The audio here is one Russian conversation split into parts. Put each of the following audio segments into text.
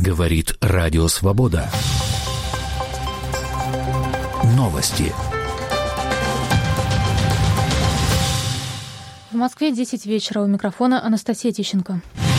Говорит Радио Свобода. Новости. В Москве 10 вечера. У микрофона Анастасия Тищенко.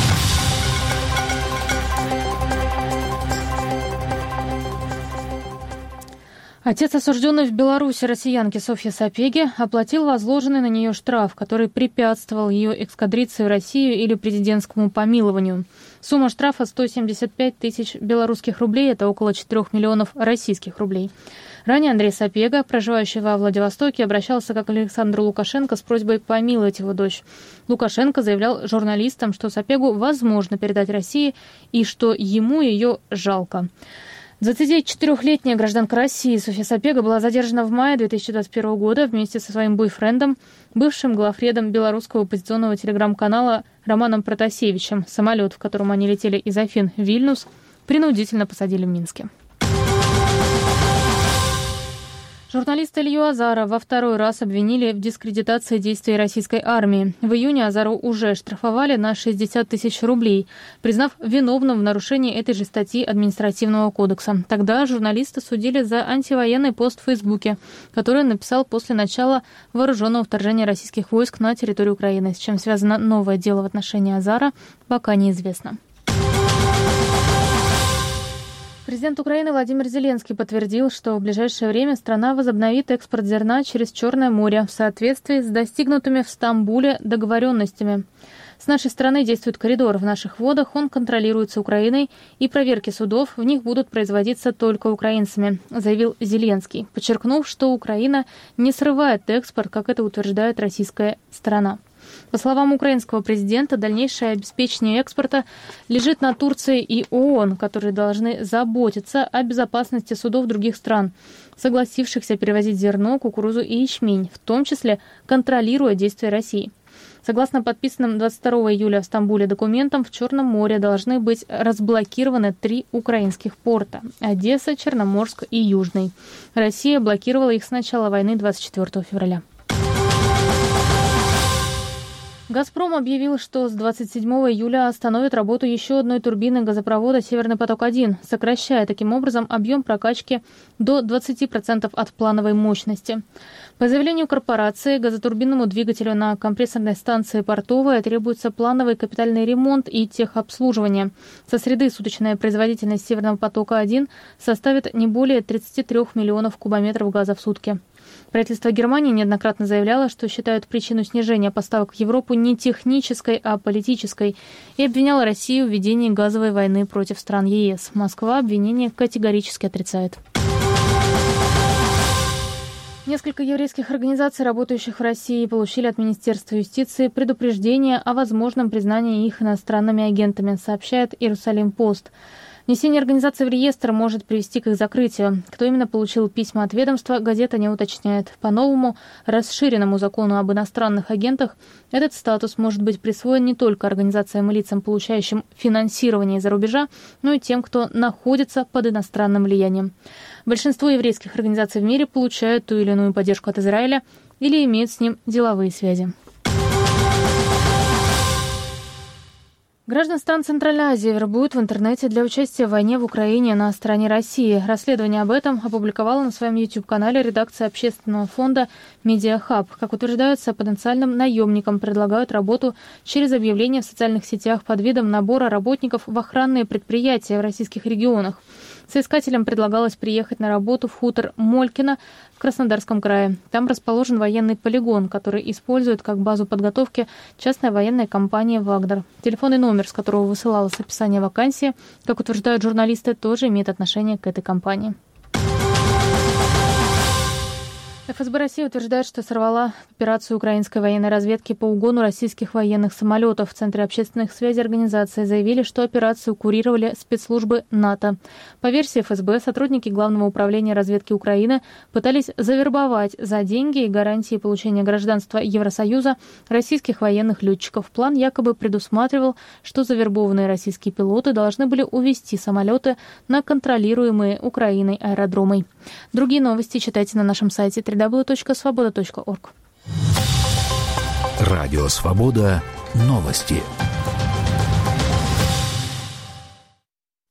Отец осужденной в Беларуси россиянки Софьи Сапеги оплатил возложенный на нее штраф, который препятствовал ее экстрадиции в Россию или президентскому помилованию. Сумма штрафа 175 тысяч белорусских рублей, это около 4 миллионов российских рублей. Ранее Андрей Сапега, проживающий во Владивостоке, обращался к Александру Лукашенко с просьбой помиловать его дочь. Лукашенко заявлял журналистам, что Сапегу возможно передать России и что ему ее жалко. 24-летняя гражданка России Софья Сапега была задержана в мае 2021 года вместе со своим бойфрендом, бывшим главредом белорусского оппозиционного телеграм-канала Романом Протасевичем. Самолет, в котором они летели из Афин в Вильнюс, принудительно посадили в Минске. Журналиста Илью Азара во второй раз обвинили в дискредитации действий российской армии. В июне Азару уже штрафовали на 60 тысяч рублей, признав виновным в нарушении этой же статьи Административного кодекса. Тогда журналиста судили за антивоенный пост в Фейсбуке, который он написал после начала вооруженного вторжения российских войск на территорию Украины. С чем связано новое дело в отношении Азара, пока неизвестно. Президент Украины Владимир Зеленский подтвердил, что в ближайшее время страна возобновит экспорт зерна через Черное море в соответствии с достигнутыми в Стамбуле договоренностями. С нашей стороны действует коридор в наших водах, он контролируется Украиной, и проверки судов в них будут производиться только украинцами, заявил Зеленский, подчеркнув, что Украина не срывает экспорт, как это утверждает российская сторона. По словам украинского президента, дальнейшее обеспечение экспорта лежит на Турции и ООН, которые должны заботиться о безопасности судов других стран, согласившихся перевозить зерно, кукурузу и ячмень, в том числе контролируя действия России. Согласно подписанным 22 июля в Стамбуле документам, в Черном море должны быть разблокированы 3 украинских порта – Одесса, Черноморск и Южный. Россия блокировала их с начала войны 24 февраля. «Газпром» объявил, что с 27 июля остановит работу еще одной турбины газопровода «Северный поток-1», сокращая таким образом объем прокачки до 20% от плановой мощности. По заявлению корпорации, газотурбинному двигателю на компрессорной станции «Портовая» требуется плановый капитальный ремонт и техобслуживание. Со среды суточная производительность «Северного потока-1» составит не более 33 миллионов кубометров газа в сутки. Правительство Германии неоднократно заявляло, что считают причину снижения поставок в Европу не технической, а политической, и обвиняло Россию в ведении газовой войны против стран ЕС. Москва обвинение категорически отрицает. Несколько еврейских организаций, работающих в России, получили от Министерства юстиции предупреждение о возможном признании их иностранными агентами, сообщает Иерусалим-Пост. Внесение организации в реестр может привести к их закрытию. Кто именно получил письма от ведомства, газета не уточняет. По новому, расширенному закону об иностранных агентах, этот статус может быть присвоен не только организациям и лицам, получающим финансирование из-за рубежа, но и тем, кто находится под иностранным влиянием. Большинство еврейских организаций в мире получают ту или иную поддержку от Израиля или имеют с ним деловые связи. Граждан стран Центральной Азии вербуют в интернете для участия в войне в Украине на стороне России. Расследование об этом опубликовала на своем YouTube-канале редакция общественного фонда «Медиахаб». Как утверждается, потенциальным наемникам предлагают работу через объявления в социальных сетях под видом набора работников в охранные предприятия в российских регионах. Соискателям предлагалось приехать на работу в хутор Молькино в Краснодарском крае. Там расположен военный полигон, который использует как базу подготовки частная военная компания «Вагнер». Телефонный номер, с которого высылалось описание вакансии, как утверждают журналисты, тоже имеет отношение к этой компании. ФСБ России утверждает, что сорвала операцию украинской военной разведки по угону российских военных самолетов. В Центре общественных связей организации заявили, что операцию курировали спецслужбы НАТО. По версии ФСБ, сотрудники Главного управления разведки Украины пытались завербовать за деньги и гарантии получения гражданства Евросоюза российских военных летчиков. План якобы предусматривал, что завербованные российские пилоты должны были увезти самолеты на контролируемые Украиной аэродромы. Другие новости читайте на нашем сайте www.svoboda.org. Радио Свобода. Новости.